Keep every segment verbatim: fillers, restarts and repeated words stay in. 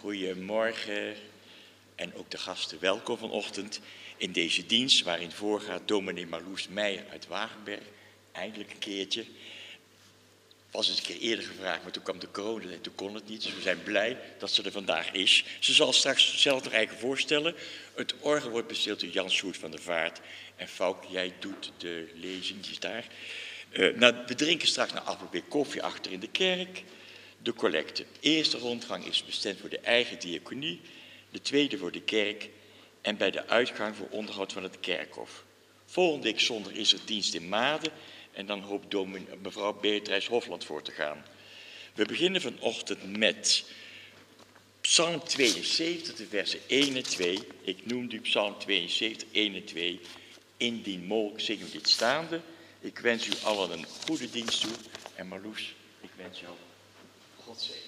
Goedemorgen en ook de gasten welkom vanochtend in deze dienst waarin voorgaat dominee Marloes Meijer uit Wagenberg. Eindelijk een keertje. Was eens een keer eerder gevraagd, maar toen kwam de corona en toen kon het niet. Dus we zijn blij dat ze er vandaag is. Ze zal straks zelf nog eigen voorstellen. Het orgel wordt besteeld door Jan Sjoerd van der Vaart. En Fouk, jij doet de lezing, die is daar. Uh, nou, we drinken straks naar afloop koffie achter in de kerk. De collecte. De eerste rondgang is bestemd voor de eigen diaconie. De tweede voor de kerk. En bij de uitgang voor onderhoud van het kerkhof. Volgende week zondag is er dienst in Maden. En dan hoopt mevrouw Beatrice Hofland voor te gaan. We beginnen vanochtend met Psalm tweeënzeventig, de versen één en twee. Ik noemde u Psalm tweeënzeventig, één en twee. Indien mogelijk zingen we dit staande. Ik wens u allen een goede dienst toe. En Marloes, ik wens jou God zegen.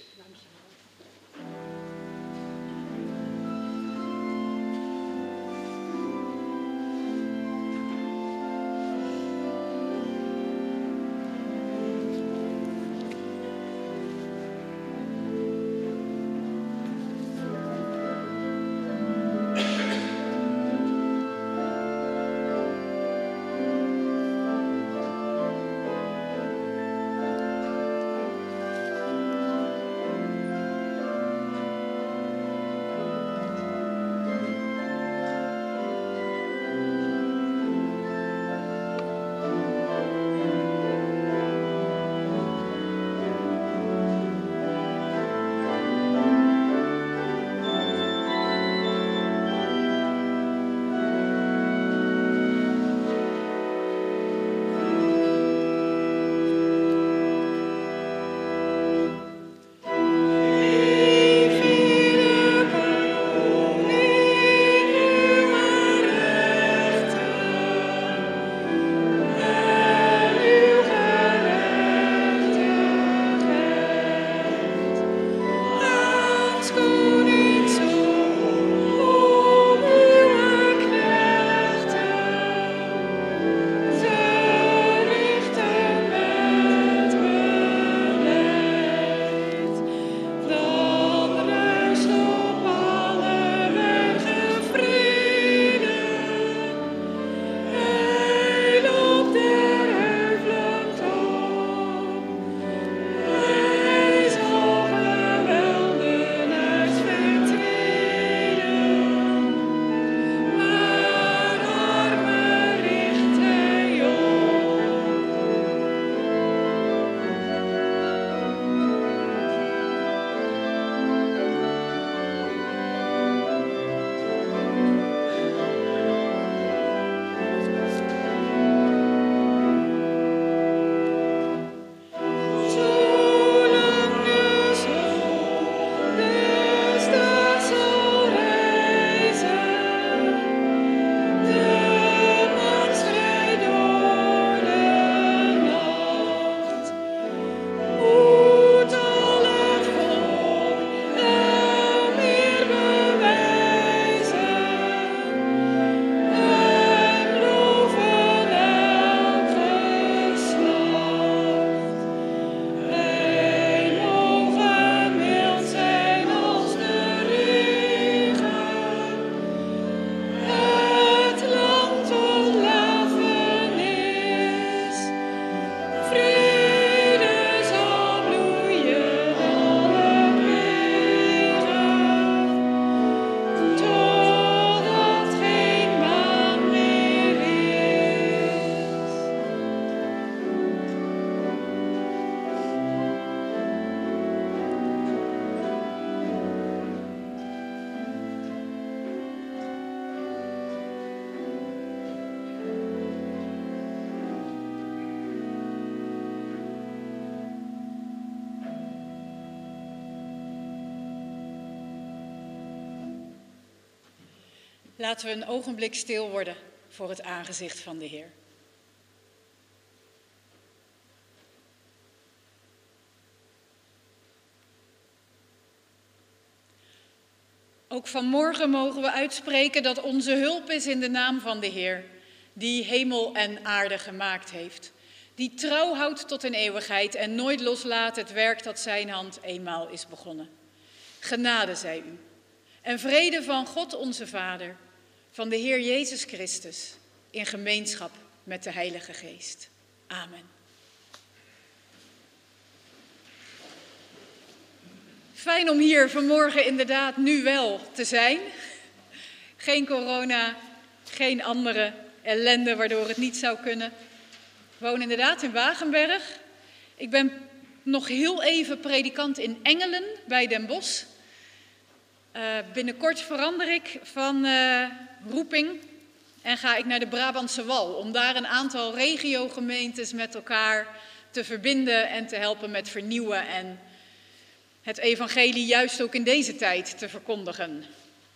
Laten we een ogenblik stil worden voor het aangezicht van de Heer. Ook vanmorgen mogen we uitspreken dat onze hulp is in de naam van de Heer, die hemel en aarde gemaakt heeft, die trouw houdt tot in eeuwigheid en nooit loslaat het werk dat zijn hand eenmaal is begonnen. Genade zij u. En vrede van God onze Vader, van de Heer Jezus Christus, in gemeenschap met de Heilige Geest. Amen. Fijn om hier vanmorgen inderdaad nu wel te zijn. Geen corona, geen andere ellende waardoor het niet zou kunnen. Ik woon inderdaad in Wagenberg. Ik ben nog heel even predikant in Engelen bij Den Bosch. Uh, binnenkort verander ik van uh, roeping en ga ik naar de Brabantse Wal om daar een aantal regiogemeentes met elkaar te verbinden en te helpen met vernieuwen en het evangelie juist ook in deze tijd te verkondigen.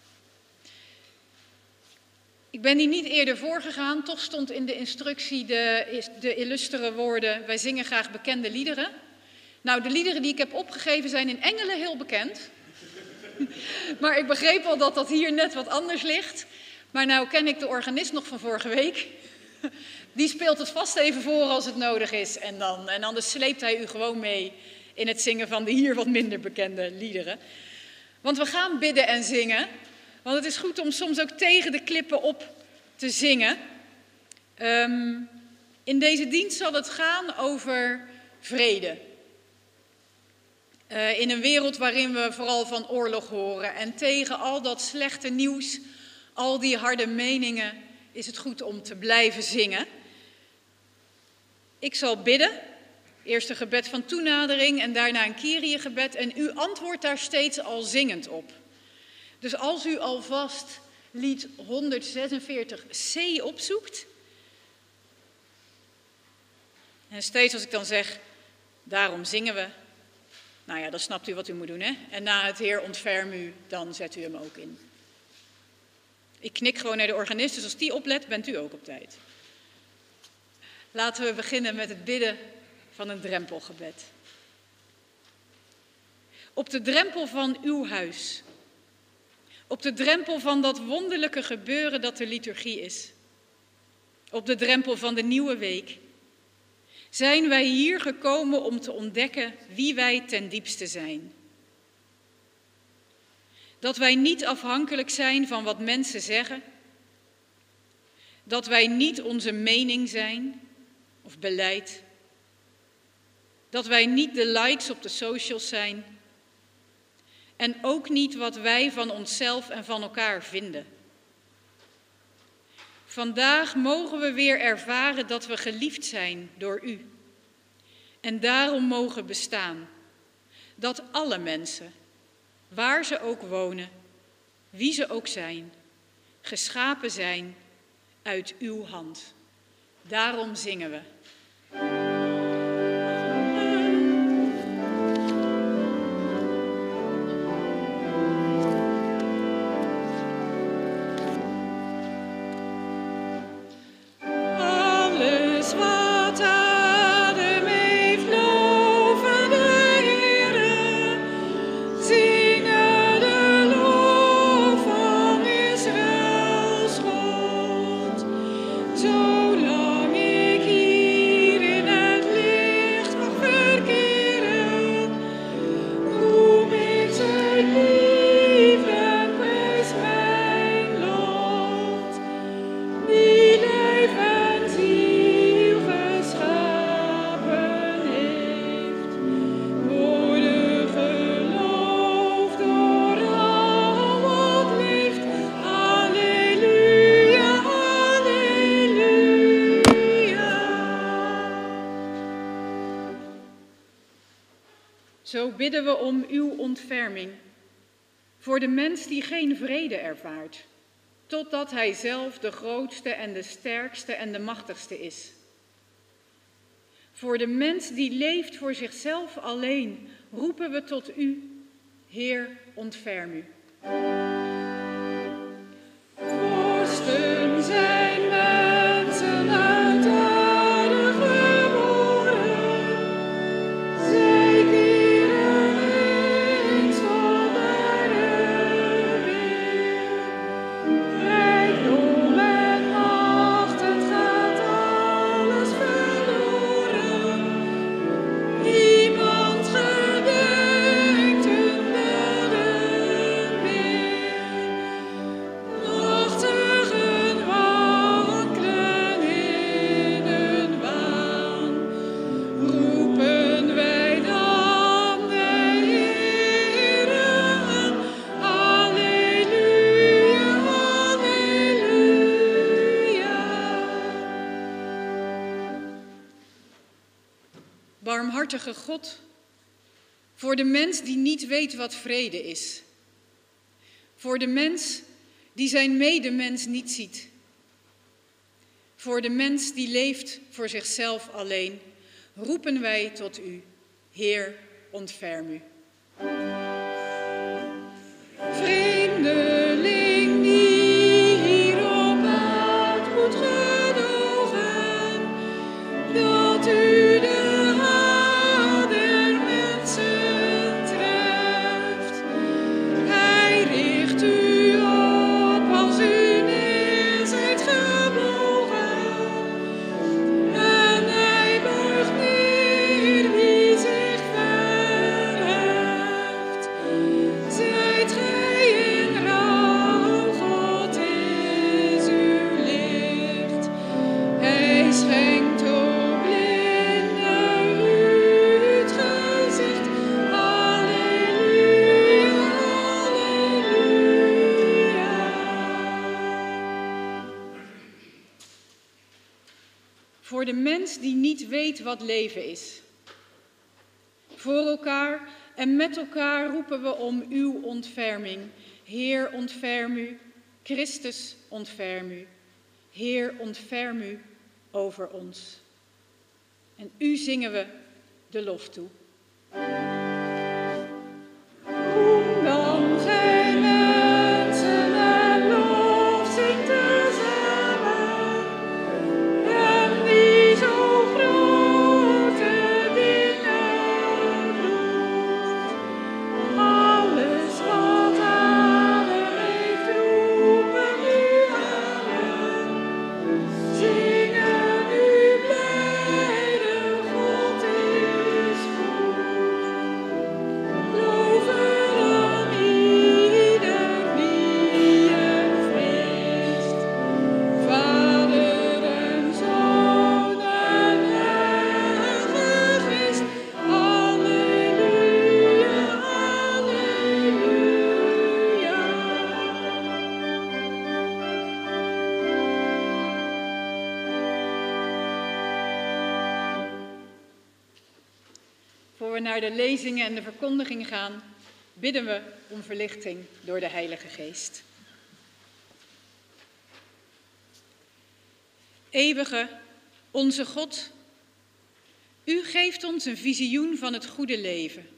Ik ben hier niet eerder voorgegaan, toch stond in de instructie de, de illustere woorden: wij zingen graag bekende liederen. Nou, de liederen die ik heb opgegeven zijn in Engelen heel bekend. Maar ik begreep al dat dat hier net wat anders ligt. Maar nou ken ik de organist nog van vorige week. Die speelt het vast even voor als het nodig is. En, dan, en anders sleept hij u gewoon mee in het zingen van de hier wat minder bekende liederen. Want we gaan bidden en zingen. Want het is goed om soms ook tegen de klippen op te zingen. Um, in deze dienst zal het gaan over vrede. Uh, in een wereld waarin we vooral van oorlog horen. En tegen al dat slechte nieuws, al die harde meningen, is het goed om te blijven zingen. Ik zal bidden. Eerst een gebed van toenadering en daarna een Kyrie-gebed. En u antwoordt daar steeds al zingend op. Dus als u alvast lied honderdzesenveertig C opzoekt. En steeds als ik dan zeg, daarom zingen we. Nou ja, dan snapt u wat u moet doen, hè? En na het Heer ontferm u, dan zet u hem ook in. Ik knik gewoon naar de organist, dus als die oplet, bent u ook op tijd. Laten we beginnen met het bidden van een drempelgebed. Op de drempel van uw huis. Op de drempel van dat wonderlijke gebeuren dat de liturgie is. Op de drempel van de nieuwe week. Zijn wij hier gekomen om te ontdekken wie wij ten diepste zijn. Dat wij niet afhankelijk zijn van wat mensen zeggen. Dat wij niet onze mening zijn of beleid. Dat wij niet de likes op de socials zijn. En ook niet wat wij van onszelf en van elkaar vinden. Vandaag mogen we weer ervaren dat we geliefd zijn door u. En daarom mogen bestaan. Dat alle mensen, waar ze ook wonen, wie ze ook zijn, geschapen zijn uit uw hand. Daarom zingen we. Zo bidden we om uw ontferming voor de mens die geen vrede ervaart, totdat hij zelf de grootste en de sterkste en de machtigste is. Voor de mens die leeft voor zichzelf alleen, roepen we tot u, Heer, ontferm u. Vorsten zijn mensen uit aarde geboren, zij keren eens van aarde weer. Rijkdom en macht, het gaat alles verloren. Niemand gedenkt hun daden barmhartige God, voor de mens die niet weet wat vrede is. Voor de mens die zijn medemens niet ziet. Voor de mens die leeft voor zichzelf alleen, roepen wij tot u, Heer, ontferm u. Vreemdeling die hier op aard moet gedogen, dat u de haat der mensen treft. Hij richt u op als u neer zijt gebogen, en hij buigt neer wie zich verheft. Zijt gij in rouw, God is uw licht. Hij schenkt op blinden u het gezicht. Halleluja, halleluja. Voor de mens die niet weet wat leven is. Voor elkaar en met elkaar roepen we om uw ontferming. Heer, ontferm u. Christus, ontferm u. Heer, ontferm u over ons. En u zingen we de lof toe. Kom dan, gij mensen, en lof zingt tezamen. En die zo grote dingen doet. Alles wat adem heeft, roepen u aan. Zingen u blijde, God is goed. Loven dan ieder wie hem vreest. Vader en Zoon en Heilige Geest. Halleluja, halleluja. Voor we naar de lezingen en de verkondiging gaan, bidden we om verlichting door de Heilige Geest. Eeuwige, onze God, u geeft ons een visioen van het goede leven.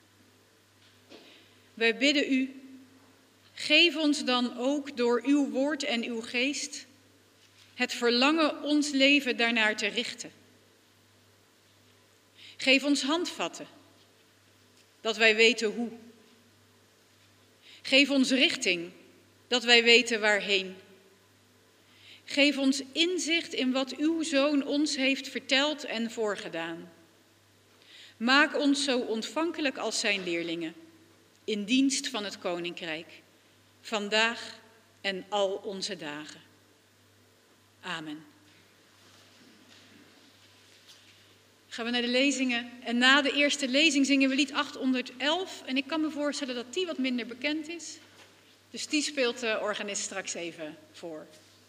Wij bidden u, geef ons dan ook door uw woord en uw geest het verlangen ons leven daarnaar te richten. Geef ons handvatten, dat wij weten hoe. Geef ons richting, dat wij weten waarheen. Geef ons inzicht in wat uw Zoon ons heeft verteld en voorgedaan. Maak ons zo ontvankelijk als zijn leerlingen, in dienst van het Koninkrijk, vandaag en al onze dagen. Amen. Gaan we naar de lezingen. En na de eerste lezing zingen we lied achthonderdelf. En ik kan me voorstellen dat die wat minder bekend is. Dus die speelt de organist straks even voor.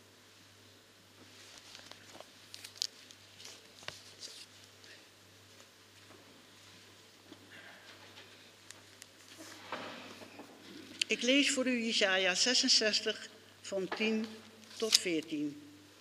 Ik lees voor u Jesaja zesenzestig van tien tot veertien.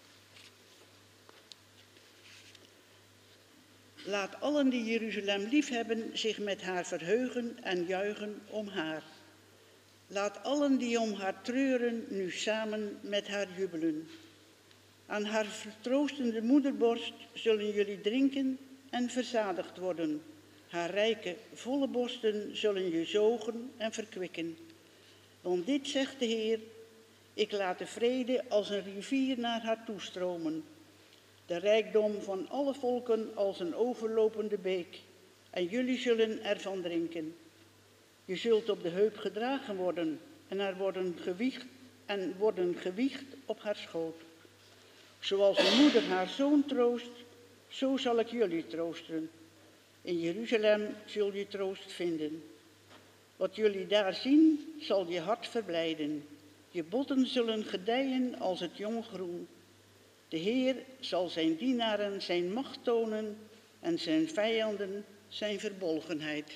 Laat allen die Jeruzalem liefhebben zich met haar verheugen en juichen om haar. Laat allen die om haar treuren nu samen met haar jubelen. Aan haar vertroostende moederborst zullen jullie drinken en verzadigd worden. Haar rijke, volle borsten zullen je zogen en verkwikken. Want dit zegt de Heer, ik laat de vrede als een rivier naar haar toestromen. De rijkdom van alle volken als een overlopende beek. En jullie zullen ervan drinken. Je zult op de heup gedragen worden en er worden gewiegd, en worden gewiegd op haar schoot. Zoals een moeder haar zoon troost, zo zal ik jullie troosten. In Jeruzalem zul je troost vinden. Wat jullie daar zien, zal je hart verblijden. Je botten zullen gedijen als het jong groen. De Heer zal zijn dienaren zijn macht tonen en zijn vijanden zijn verbolgenheid.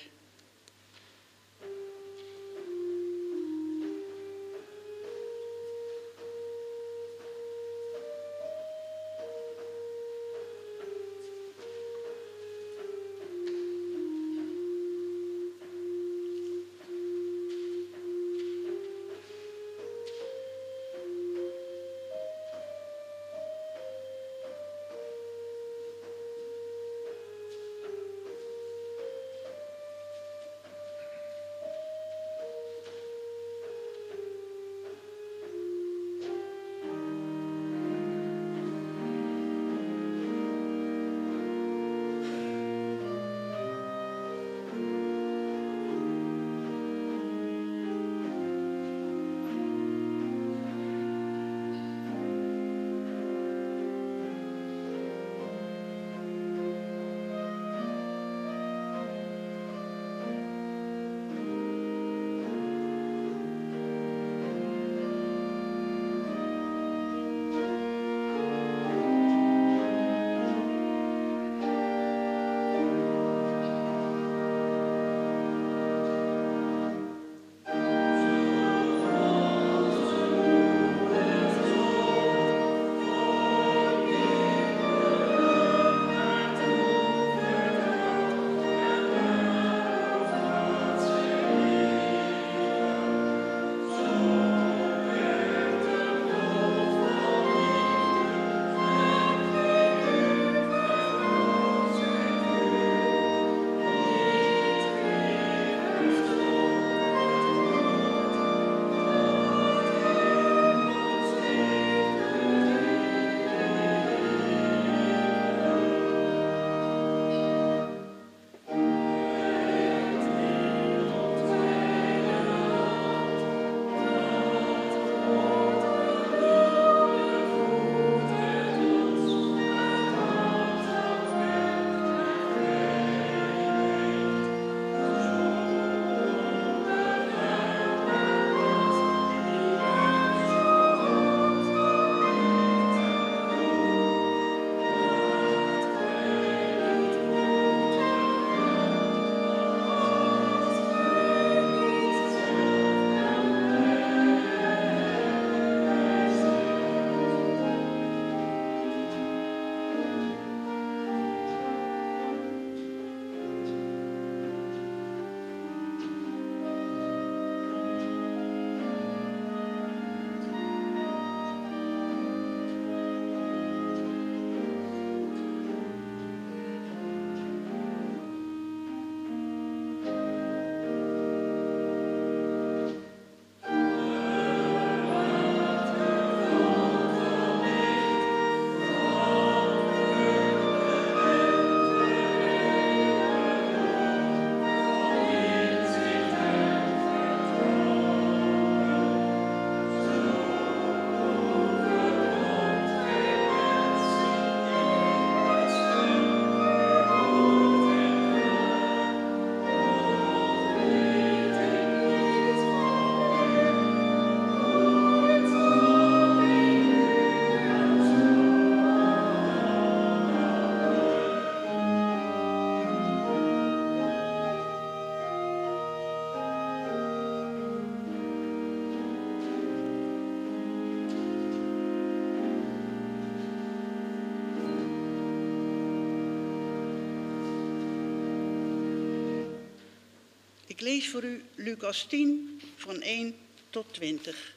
Ik lees voor u Lucas tien van één tot twintig.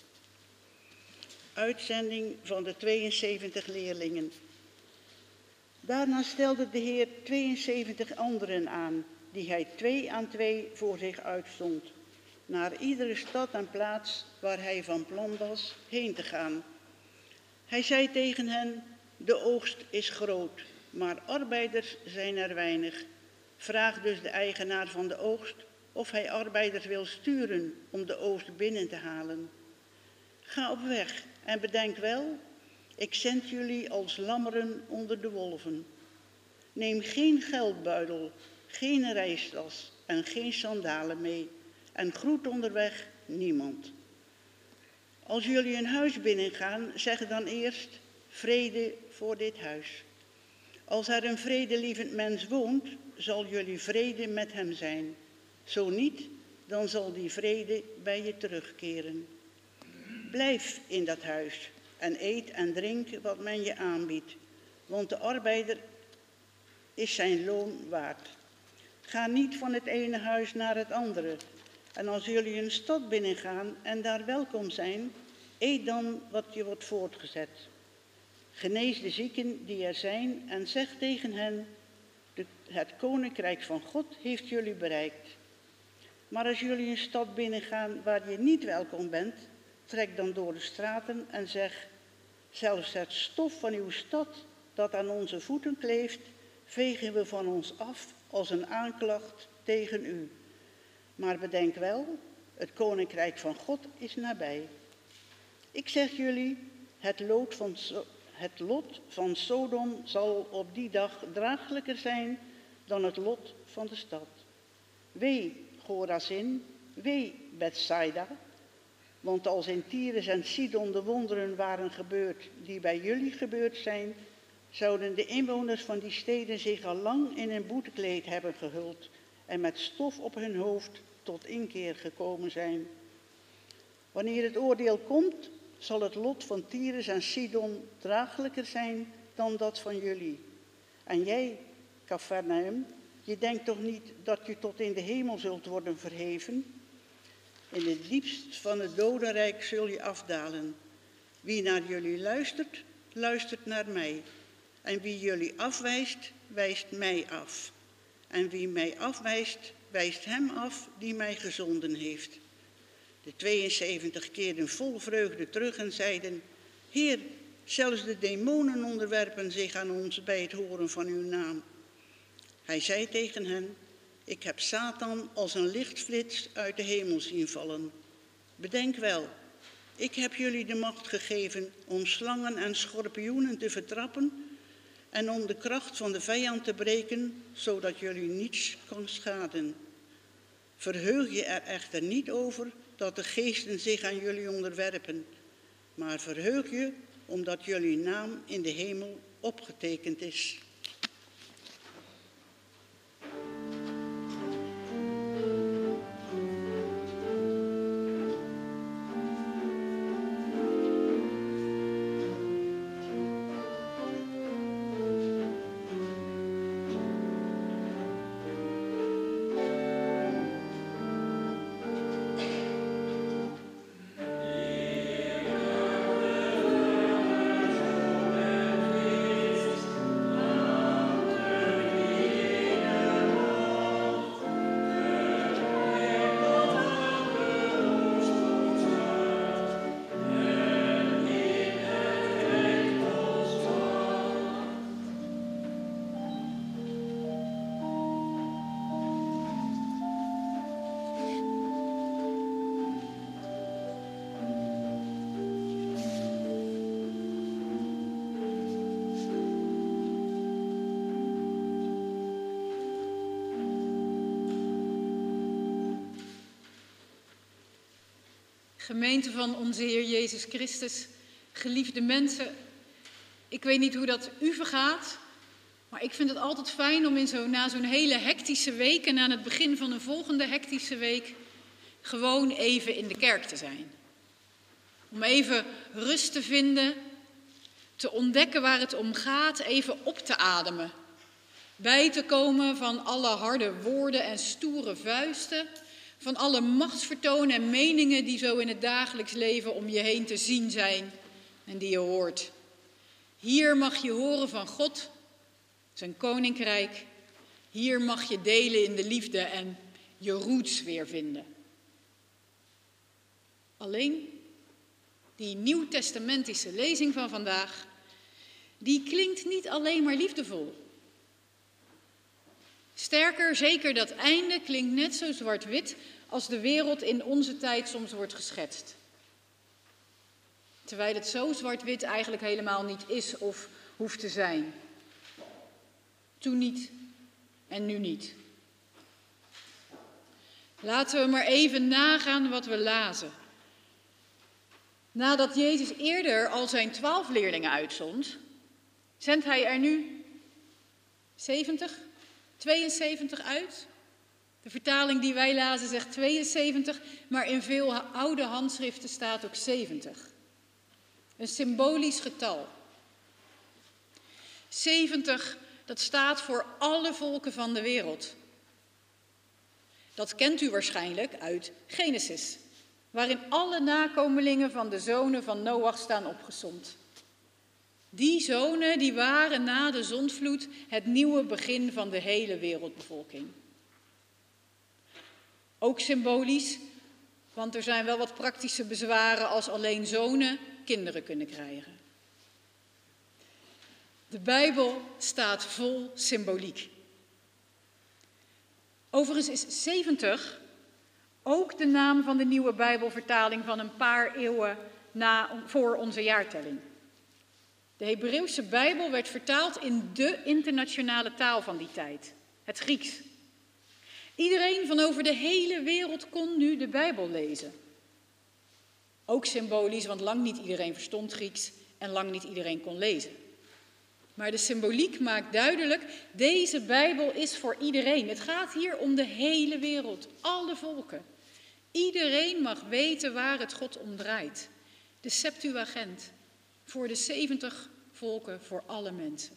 Uitzending van de tweeënzeventig leerlingen. Daarna stelde de Heer tweeënzeventig anderen aan, die hij twee aan twee voor zich uitzond, naar iedere stad en plaats waar hij van plan was heen te gaan. Hij zei tegen hen: de oogst is groot, maar arbeiders zijn er weinig. Vraag dus de eigenaar van de oogst of hij arbeiders wil sturen om de oogst binnen te halen. Ga op weg en bedenk wel, ik zend jullie als lammeren onder de wolven. Neem geen geldbuidel, geen reistas en geen sandalen mee en groet onderweg niemand. Als jullie een huis binnengaan, zeg dan eerst vrede voor dit huis. Als er een vredelievend mens woont, zal jullie vrede met hem zijn. Zo niet, dan zal die vrede bij je terugkeren. Blijf in dat huis en eet en drink wat men je aanbiedt, want de arbeider is zijn loon waard. Ga niet van het ene huis naar het andere. En als jullie een stad binnengaan en daar welkom zijn, eet dan wat je wordt voortgezet. Genees de zieken die er zijn en zeg tegen hen, de, het koninkrijk van God heeft jullie bereikt. Maar als jullie een stad binnengaan waar je niet welkom bent, trek dan door de straten en zeg, zelfs het stof van uw stad dat aan onze voeten kleeft, vegen we van ons af als een aanklacht tegen u. Maar bedenk wel, het koninkrijk van God is nabij. Ik zeg jullie, het lot van, het lot van Sodom zal op die dag draaglijker zijn dan het lot van de stad. Wee Chorazin, wee Bethsaida, want als in Tyrus en Sidon de wonderen waren gebeurd die bij jullie gebeurd zijn, zouden de inwoners van die steden zich al lang in een boetekleed hebben gehuld en met stof op hun hoofd tot inkeer gekomen zijn. Wanneer het oordeel komt, zal het lot van Tyrus en Sidon draaglijker zijn dan dat van jullie. En jij, Capernaum, je denkt toch niet dat je tot in de hemel zult worden verheven? In het diepst van het dodenrijk zul je afdalen. Wie naar jullie luistert, luistert naar mij. En wie jullie afwijst, wijst mij af. En wie mij afwijst, wijst hem af die mij gezonden heeft. De tweeënzeventig keerden vol vreugde terug en zeiden, Heer, zelfs de demonen onderwerpen zich aan ons bij het horen van uw naam. Hij zei tegen hen, ik heb Satan als een lichtflits uit de hemel zien vallen. Bedenk wel, ik heb jullie de macht gegeven om slangen en schorpioenen te vertrappen en om de kracht van de vijand te breken, zodat jullie niets kan schaden. Verheug je er echter niet over dat de geesten zich aan jullie onderwerpen, maar verheug je omdat jullie naam in de hemel opgetekend is. Gemeente van onze Heer Jezus Christus, geliefde mensen, ik weet niet hoe dat u vergaat, maar ik vind het altijd fijn om in zo, na zo'n hele hectische week en aan het begin van een volgende hectische week gewoon even in de kerk te zijn. Om even rust te vinden, te ontdekken waar het om gaat, even op te ademen. Bij te komen van alle harde woorden en stoere vuisten, van alle machtsvertonen en meningen die zo in het dagelijks leven om je heen te zien zijn en die je hoort. Hier mag je horen van God, zijn koninkrijk. Hier mag je delen in de liefde en je roots weer vinden. Alleen die nieuwtestamentische lezing van vandaag, die klinkt niet alleen maar liefdevol. Sterker, zeker dat einde klinkt net zo zwart-wit als de wereld in onze tijd soms wordt geschetst. Terwijl het zo zwart-wit eigenlijk helemaal niet is of hoeft te zijn. Toen niet en nu niet. Laten we maar even nagaan wat we lazen. Nadat Jezus eerder al zijn twaalf leerlingen uitzond, zendt hij er nu zeventig? tweeënzeventig uit? De vertaling die wij lazen zegt tweeënzeventig, maar in veel oude handschriften staat ook zeventig. Een symbolisch getal. zeventig, dat staat voor alle volken van de wereld. Dat kent u waarschijnlijk uit Genesis, waarin alle nakomelingen van de zonen van Noach staan opgesomd. Die zonen die waren na de zondvloed het nieuwe begin van de hele wereldbevolking. Ook symbolisch, want er zijn wel wat praktische bezwaren als alleen zonen kinderen kunnen krijgen. De Bijbel staat vol symboliek. Overigens is zeventig ook de naam van de nieuwe Bijbelvertaling van een paar eeuwen na, voor onze jaartelling. De Hebreeuwse Bijbel werd vertaald in de internationale taal van die tijd, het Grieks. Iedereen van over de hele wereld kon nu de Bijbel lezen. Ook symbolisch, want lang niet iedereen verstond Grieks en lang niet iedereen kon lezen. Maar de symboliek maakt duidelijk, deze Bijbel is voor iedereen. Het gaat hier om de hele wereld, alle volken. Iedereen mag weten waar het God om draait. De Septuagint, voor de zeventig volken, voor alle mensen.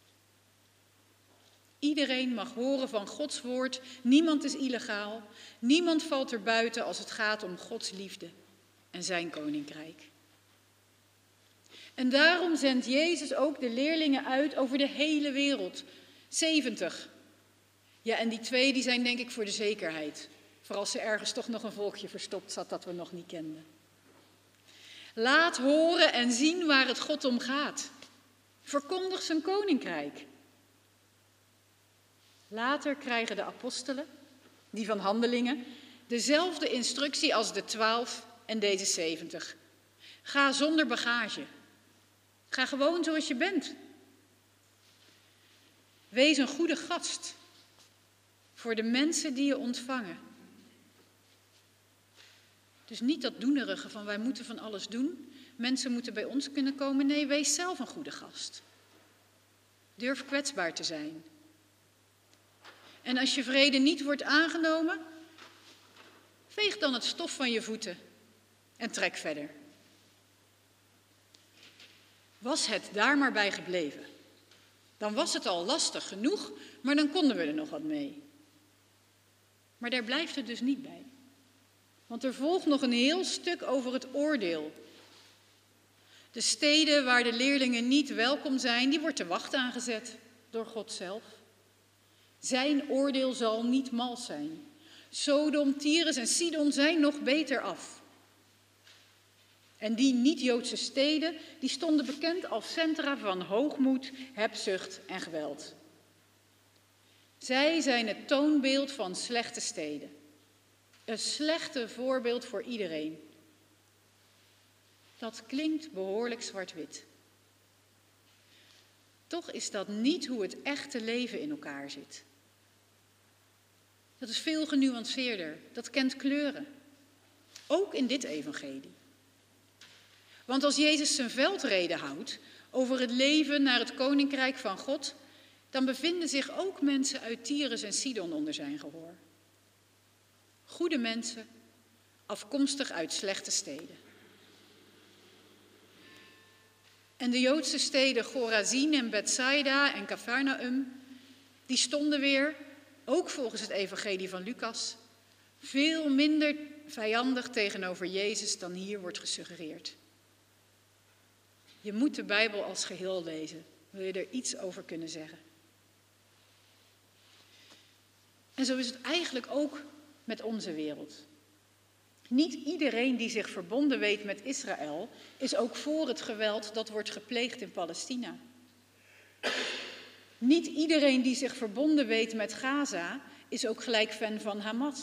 Iedereen mag horen van Gods woord, niemand is illegaal, niemand valt er buiten als het gaat om Gods liefde en zijn koninkrijk. En daarom zendt Jezus ook de leerlingen uit over de hele wereld. zeventig. Ja, en die twee die zijn denk ik voor de zekerheid. Voor als er ergens toch nog een volkje verstopt zat dat we nog niet kenden. Laat horen en zien waar het God om gaat. Verkondig zijn koninkrijk. Later krijgen de apostelen, die van Handelingen, dezelfde instructie als de twaalf en deze zeventig. Ga zonder bagage. Ga gewoon zoals je bent. Wees een goede gast voor de mensen die je ontvangen. Dus niet dat doenerige van wij moeten van alles doen. Mensen moeten bij ons kunnen komen. Nee, wees zelf een goede gast. Durf kwetsbaar te zijn. En als je vrede niet wordt aangenomen, veeg dan het stof van je voeten en trek verder. Was het daar maar bij gebleven, dan was het al lastig genoeg, maar dan konden we er nog wat mee. Maar daar blijft het dus niet bij. Want er volgt nog een heel stuk over het oordeel. De steden waar de leerlingen niet welkom zijn, die wordt te wacht aangezet door God zelf. Zijn oordeel zal niet mals zijn. Sodom, Tyrus en Sidon zijn nog beter af. En die niet-Joodse steden, die stonden bekend als centra van hoogmoed, hebzucht en geweld. Zij zijn het toonbeeld van slechte steden. Een slechte voorbeeld voor iedereen. Dat klinkt behoorlijk zwart-wit. Toch is dat niet hoe het echte leven in elkaar zit. Dat is veel genuanceerder, dat kent kleuren. Ook in dit evangelie. Want als Jezus zijn veldrede houdt over het leven naar het koninkrijk van God, dan bevinden zich ook mensen uit Tyrus en Sidon onder zijn gehoor. Goede mensen, afkomstig uit slechte steden. En de Joodse steden Chorazin en Bethsaida en Cafarnaum, die stonden weer, ook volgens het evangelie van Lucas, veel minder vijandig tegenover Jezus dan hier wordt gesuggereerd. Je moet de Bijbel als geheel lezen, wil je er iets over kunnen zeggen. En zo is het eigenlijk ook met onze wereld. Niet iedereen die zich verbonden weet met Israël is ook voor het geweld dat wordt gepleegd in Palestina. Niet iedereen die zich verbonden weet met Gaza is ook gelijk fan van Hamas.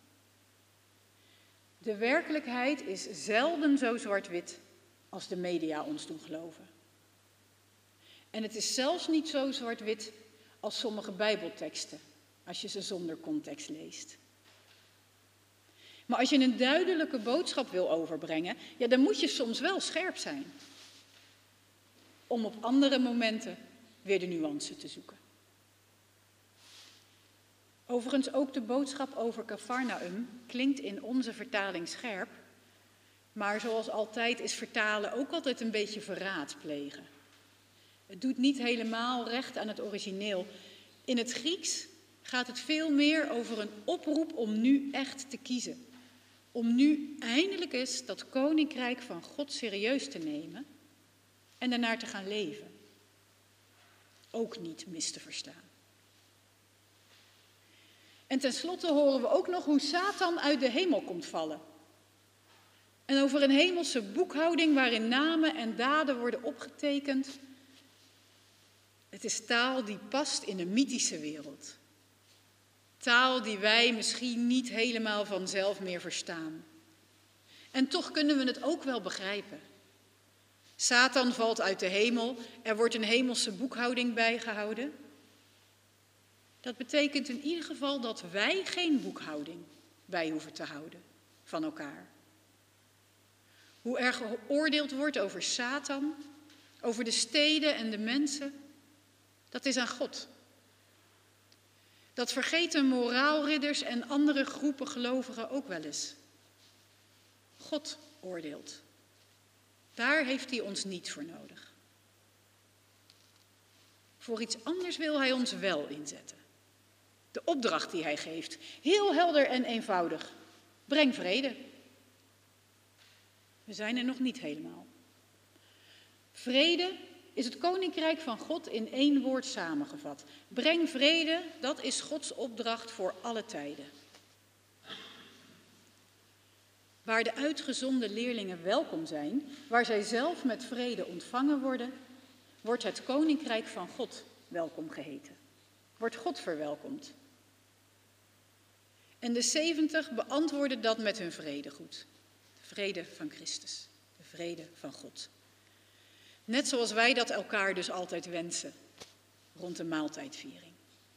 De werkelijkheid is zelden zo zwart-wit als de media ons doen geloven. En het is zelfs niet zo zwart-wit als sommige Bijbelteksten, als je ze zonder context leest. Maar als je een duidelijke boodschap wil overbrengen, ja, dan moet je soms wel scherp zijn. Om op andere momenten weer de nuance te zoeken. Overigens ook de boodschap over Kafarnaum klinkt in onze vertaling scherp, maar zoals altijd is vertalen ook altijd een beetje verraad plegen. Het doet niet helemaal recht aan het origineel. In het Grieks gaat het veel meer over een oproep om nu echt te kiezen. Om nu eindelijk eens dat koninkrijk van God serieus te nemen en daarnaar te gaan leven. Ook niet mis te verstaan. En tenslotte horen we ook nog hoe Satan uit de hemel komt vallen. En over een hemelse boekhouding waarin namen en daden worden opgetekend. Het is taal die past in een mythische wereld. Taal die wij misschien niet helemaal vanzelf meer verstaan. En toch kunnen we het ook wel begrijpen. Satan valt uit de hemel, er wordt een hemelse boekhouding bijgehouden. Dat betekent in ieder geval dat wij geen boekhouding bij hoeven te houden van elkaar. Hoe er geoordeeld wordt over Satan, over de steden en de mensen, dat is aan God. Dat vergeten moraalridders en andere groepen gelovigen ook wel eens. God oordeelt. Daar heeft hij ons niet voor nodig. Voor iets anders wil hij ons wel inzetten. De opdracht die hij geeft, heel helder en eenvoudig. Breng vrede. We zijn er nog niet helemaal. Vrede is het koninkrijk van God in één woord samengevat. Breng vrede, dat is Gods opdracht voor alle tijden. Waar de uitgezonden leerlingen welkom zijn, waar zij zelf met vrede ontvangen worden, wordt het koninkrijk van God welkom geheten. Wordt God verwelkomd. En de zeventig beantwoorden dat met hun vredegoed. De vrede van Christus, de vrede van God. Net zoals wij dat elkaar dus altijd wensen, rond de maaltijdviering.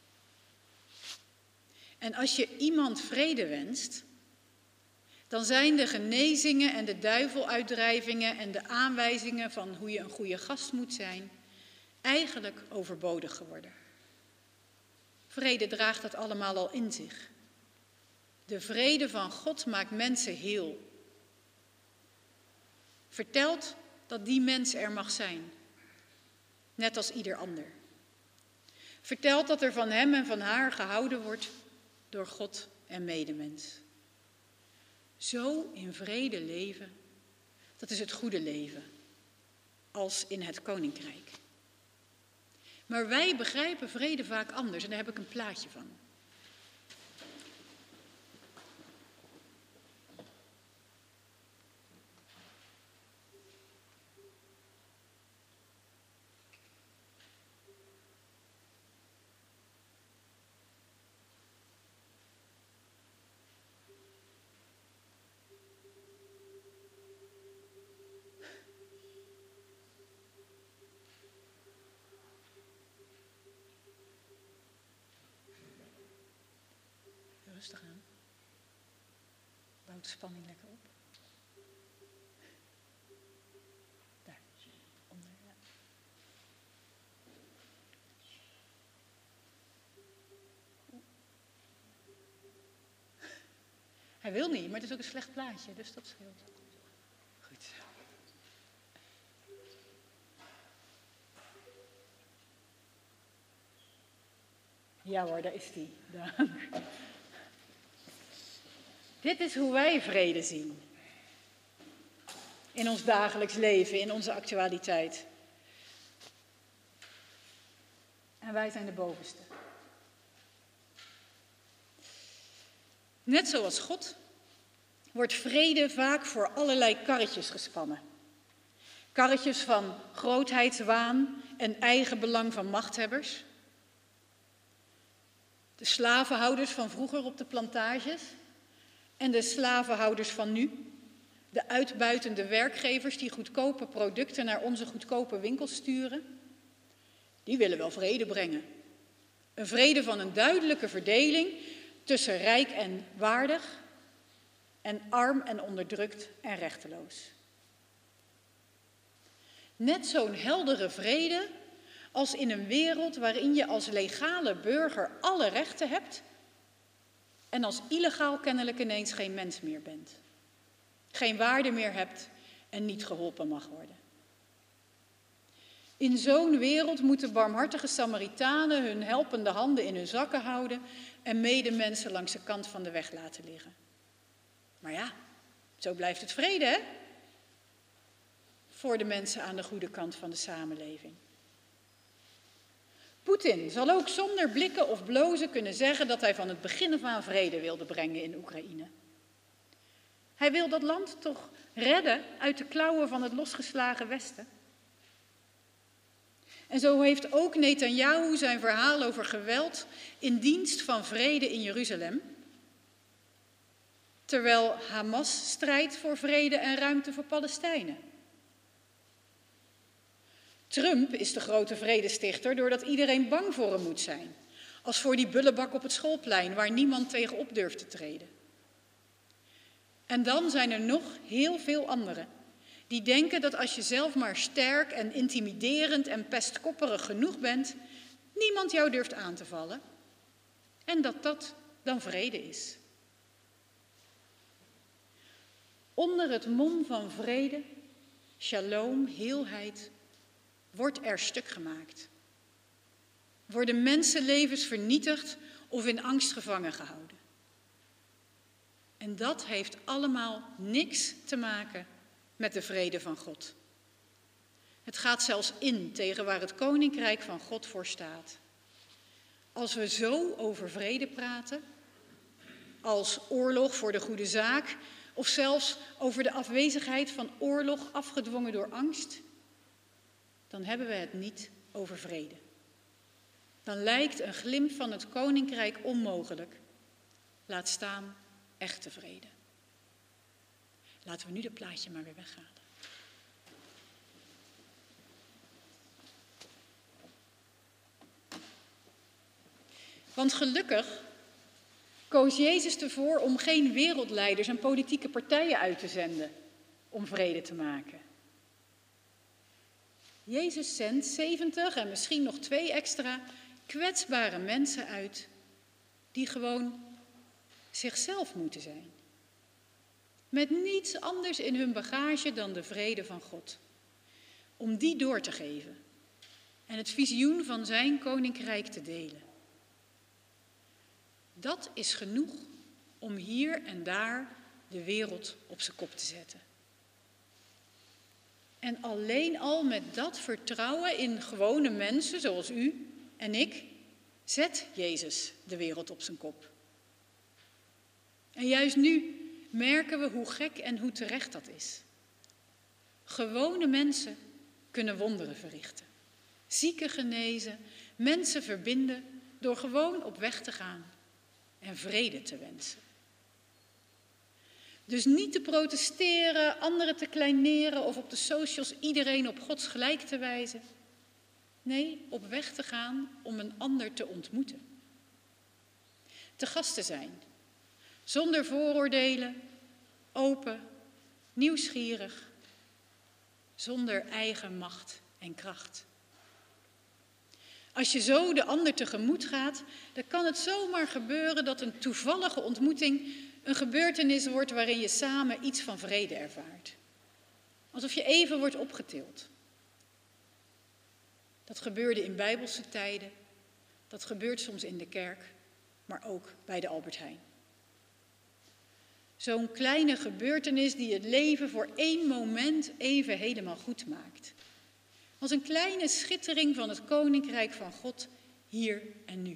En als je iemand vrede wenst, dan zijn de genezingen en de duiveluitdrijvingen en de aanwijzingen van hoe je een goede gast moet zijn, eigenlijk overbodig geworden. Vrede draagt dat allemaal al in zich. De vrede van God maakt mensen heel. Vertelt dat die mens er mag zijn, net als ieder ander. Vertelt dat er van hem en van haar gehouden wordt door God en medemens. Zo in vrede leven, dat is het goede leven, als in het koninkrijk. Maar wij begrijpen vrede vaak anders en daar heb ik een plaatje van. Rustig aan. Bouw de spanning lekker op. Daar, onder. Ja. Hij wil niet, maar het is ook een slecht plaatje, dus dat scheelt. Goed. Ja hoor, daar is hij. Dank. Dit is hoe wij vrede zien. In ons dagelijks leven, in onze actualiteit. En wij zijn de bovenste. Net zoals God wordt vrede vaak voor allerlei karretjes gespannen. Karretjes van grootheidswaan en eigenbelang van machthebbers. De slavenhouders van vroeger op de plantages en de slavenhouders van nu. De uitbuitende werkgevers die goedkope producten naar onze goedkope winkels sturen. Die willen wel vrede brengen. Een vrede van een duidelijke verdeling tussen rijk en waardig en arm en onderdrukt en rechteloos. Net zo'n heldere vrede als in een wereld waarin je als legale burger alle rechten hebt en als illegaal kennelijk ineens geen mens meer bent. Geen waarde meer hebt en niet geholpen mag worden. In zo'n wereld moeten barmhartige Samaritanen hun helpende handen in hun zakken houden en medemensen langs de kant van de weg laten liggen. Maar ja, zo blijft het vrede, hè? Voor de mensen aan de goede kant van de samenleving. Poetin zal ook zonder blikken of blozen kunnen zeggen dat hij van het begin af aan vrede wilde brengen in Oekraïne. Hij wil dat land toch redden uit de klauwen van het losgeslagen Westen. En zo heeft ook Netanyahu zijn verhaal over geweld in dienst van vrede in Jeruzalem. Terwijl Hamas strijdt voor vrede en ruimte voor Palestijnen. Trump is de grote vredestichter doordat iedereen bang voor hem moet zijn. Als voor die bullebak op het schoolplein waar niemand tegenop durft te treden. En dan zijn er nog heel veel anderen die denken dat als je zelf maar sterk en intimiderend en pestkopperig genoeg bent, niemand jou durft aan te vallen. En dat dat dan vrede is. Onder het mom van vrede, shalom, heelheid, wordt er stuk gemaakt. Worden mensenlevens vernietigd of in angst gevangen gehouden. En dat heeft allemaal niks te maken met de vrede van God. Het gaat zelfs in tegen waar het koninkrijk van God voor staat. Als we zo over vrede praten, als oorlog voor de goede zaak, of zelfs over de afwezigheid van oorlog afgedwongen door angst, dan hebben we het niet over vrede. Dan lijkt een glimp van het koninkrijk onmogelijk. Laat staan echte vrede. Laten we nu dat plaatje maar weer weghalen. Want gelukkig koos Jezus ervoor om geen wereldleiders en politieke partijen uit te zenden om vrede te maken. Jezus zendt zeventig en misschien nog twee extra kwetsbare mensen uit die gewoon zichzelf moeten zijn. Met niets anders in hun bagage dan de vrede van God. Om die door te geven en het visioen van zijn koninkrijk te delen. Dat is genoeg om hier en daar de wereld op zijn kop te zetten. En alleen al met dat vertrouwen in gewone mensen zoals u en ik, zet Jezus de wereld op zijn kop. En juist nu merken we hoe gek en hoe terecht dat is. Gewone mensen kunnen wonderen verrichten. Zieken genezen, mensen verbinden door gewoon op weg te gaan en vrede te wensen. Dus niet te protesteren, anderen te kleineren of op de socials iedereen op Gods gelijk te wijzen. Nee, op weg te gaan om een ander te ontmoeten. Te gast te zijn, zonder vooroordelen, open, nieuwsgierig, zonder eigen macht en kracht. Als je zo de ander tegemoet gaat, dan kan het zomaar gebeuren dat een toevallige ontmoeting een gebeurtenis wordt waarin je samen iets van vrede ervaart. Alsof je even wordt opgetild. Dat gebeurde in bijbelse tijden, dat gebeurt soms in de kerk, maar ook bij de Albert Heijn. Zo'n kleine gebeurtenis die het leven voor één moment even helemaal goed maakt. Als een kleine schittering van het koninkrijk van God hier en nu.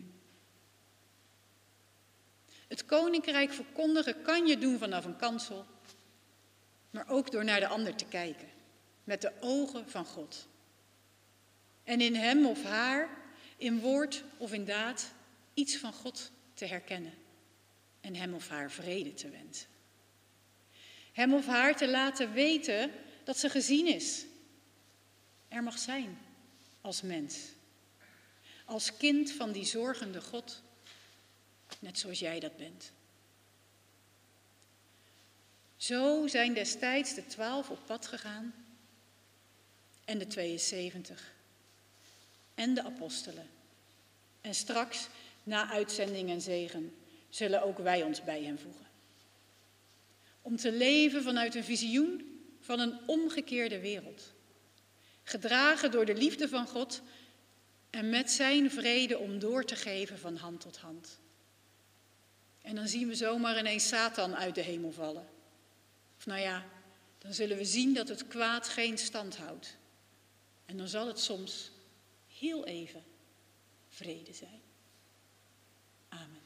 Het koninkrijk verkondigen kan je doen vanaf een kansel, maar ook door naar de ander te kijken, met de ogen van God. En in hem of haar, in woord of in daad, iets van God te herkennen en hem of haar vrede te wensen. Hem of haar te laten weten dat ze gezien is, er mag zijn als mens, als kind van die zorgende God, net zoals jij dat bent. Zo zijn destijds de twaalf op pad gegaan en de tweeënzeventig en de apostelen. En straks, na uitzending en zegen, zullen ook wij ons bij hen voegen. Om te leven vanuit een visioen van een omgekeerde wereld. Gedragen door de liefde van God en met zijn vrede om door te geven van hand tot hand. En dan zien we zomaar ineens Satan uit de hemel vallen. Of nou ja, dan zullen we zien dat het kwaad geen stand houdt. En dan zal het soms heel even vrede zijn. Amen.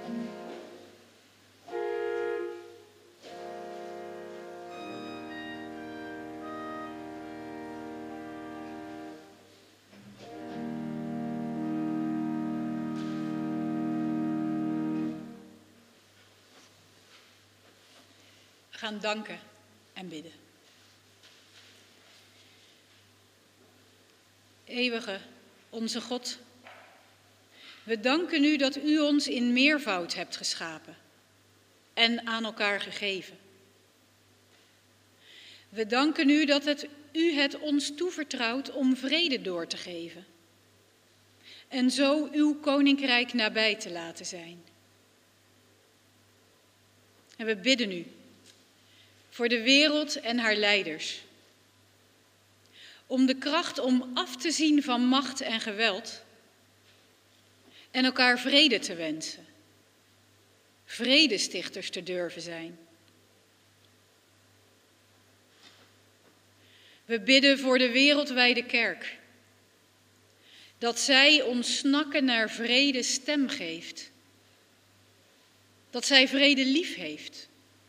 We gaan danken en bidden. Eeuwige, onze God, we danken u dat u ons in meervoud hebt geschapen en aan elkaar gegeven. We danken u dat het, u het ons toevertrouwt om vrede door te geven en zo uw koninkrijk nabij te laten zijn. En we bidden u voor de wereld en haar leiders, om de kracht om af te zien van macht en geweld en elkaar vrede te wensen, vredestichters te durven zijn. We bidden voor de wereldwijde kerk, dat zij ons snakken naar vrede stem geeft, dat zij vrede lief heeft,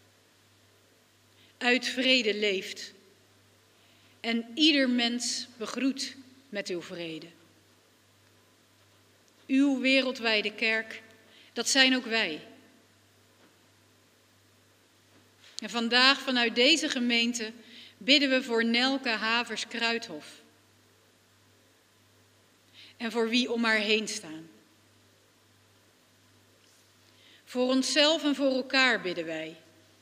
uit vrede leeft en ieder mens begroet met uw vrede. Uw wereldwijde kerk, dat zijn ook wij. En vandaag vanuit deze gemeente bidden we voor Nelke Havers-Kruithof en voor wie om haar heen staan. Voor onszelf en voor elkaar bidden wij.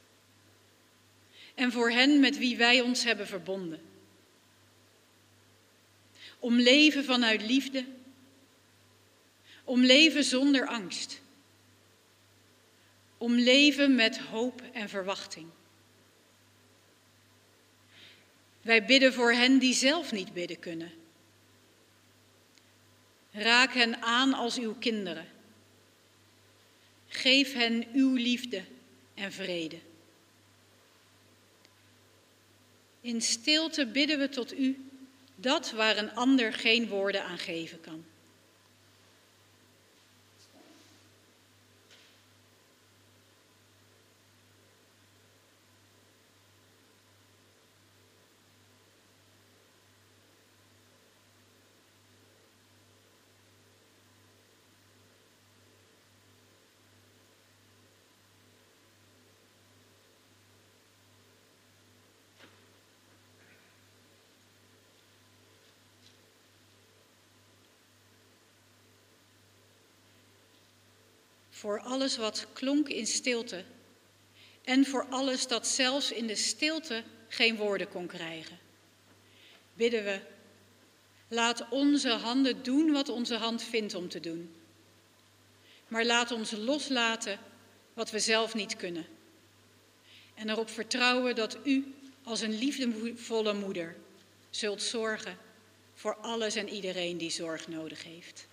En voor hen met wie wij ons hebben verbonden. Om leven vanuit liefde. Om leven zonder angst. Om leven met hoop en verwachting. Wij bidden voor hen die zelf niet bidden kunnen. Raak hen aan als uw kinderen. Geef hen uw liefde en vrede. In stilte bidden we tot u, dat waar een ander geen woorden aan geven kan. Voor alles wat klonk in stilte en voor alles dat zelfs in de stilte geen woorden kon krijgen, bidden we, laat onze handen doen wat onze hand vindt om te doen. Maar laat ons loslaten wat we zelf niet kunnen. En erop vertrouwen dat u als een liefdevolle moeder zult zorgen voor alles en iedereen die zorg nodig heeft.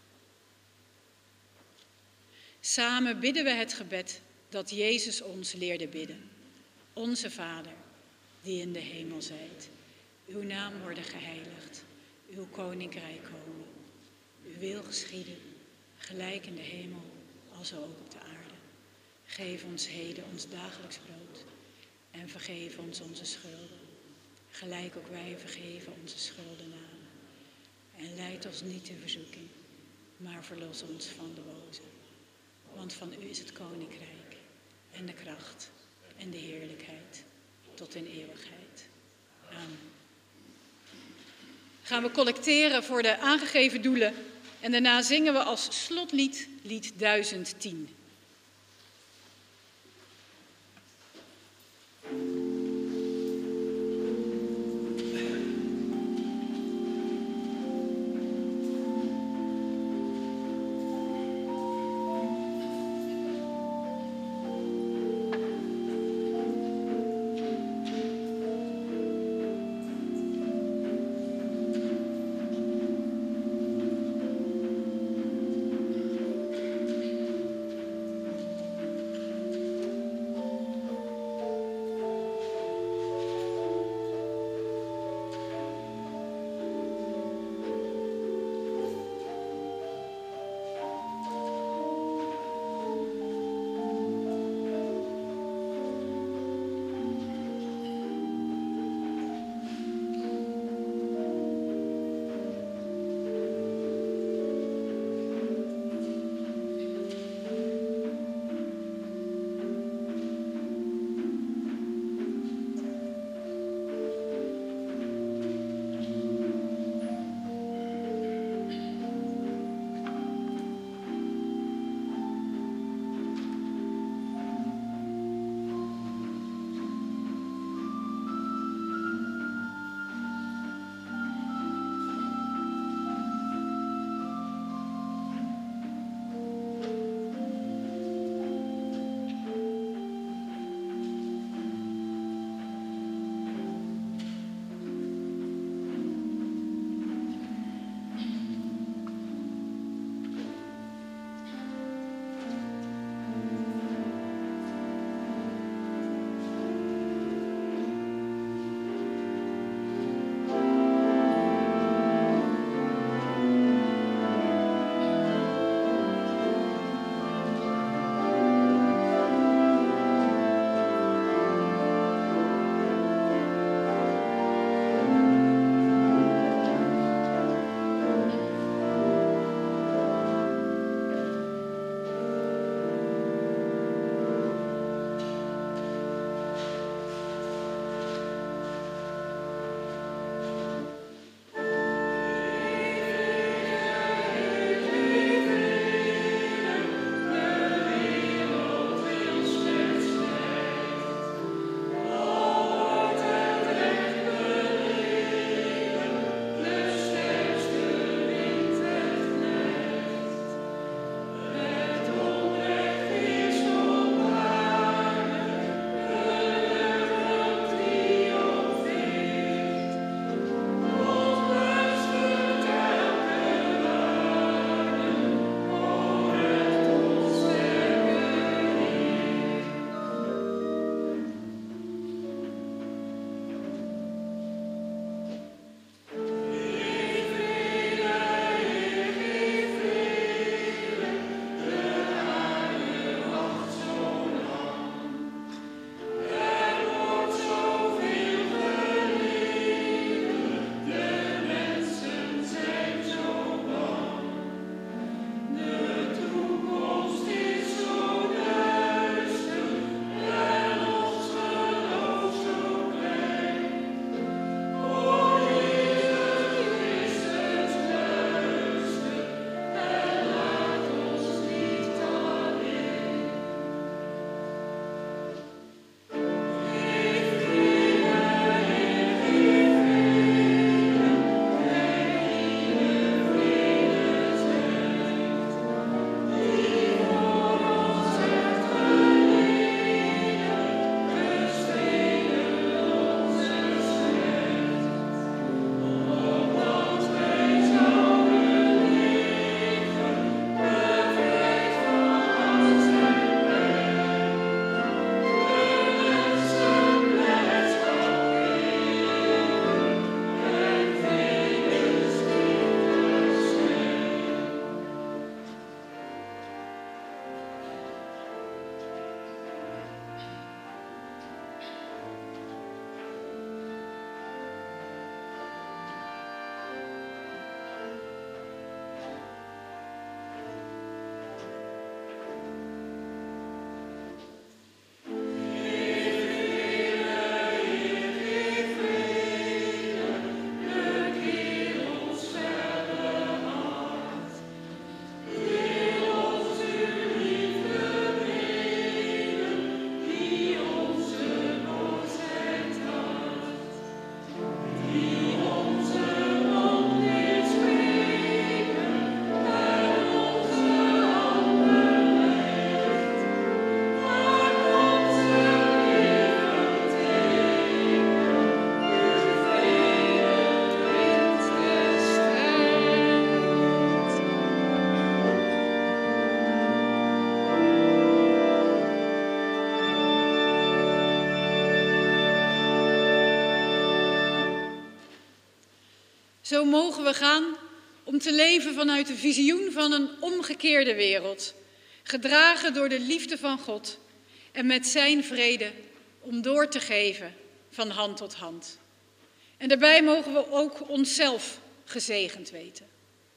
Samen bidden we het gebed dat Jezus ons leerde bidden. Onze Vader, die in de hemel zijt. Uw naam worden geheiligd. Uw koninkrijk komen. Uw wil geschieden, gelijk in de hemel, als ook op de aarde. Geef ons heden ons dagelijks brood. En vergeef ons onze schulden. Gelijk ook wij vergeven onze schuldenaren. En leid ons niet in verzoeking, maar verlos ons van de boze. Want van u is het koninkrijk en de kracht en de heerlijkheid tot in eeuwigheid. Amen. Gaan we collecteren voor de aangegeven doelen en daarna zingen we als slotlied lied duizend tien. Zo mogen we gaan om te leven vanuit de visioen van een omgekeerde wereld, gedragen door de liefde van God en met zijn vrede om door te geven van hand tot hand. En daarbij mogen we ook onszelf gezegend weten.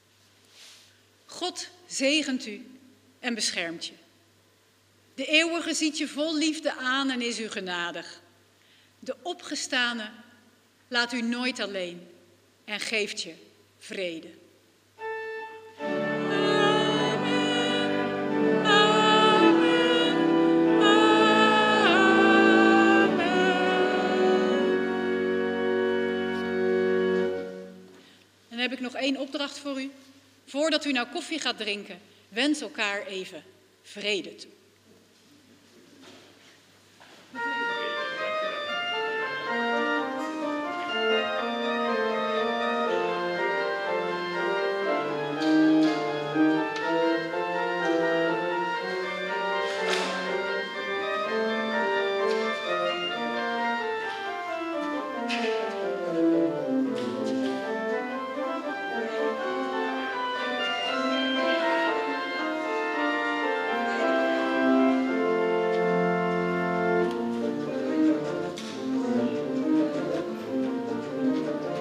God zegent u en beschermt je. De eeuwige ziet je vol liefde aan en is u genadig. De opgestane laat u nooit alleen en geeft je vrede. Dan heb ik nog één opdracht voor u. Voordat u nou koffie gaat drinken, wens elkaar even vrede toe.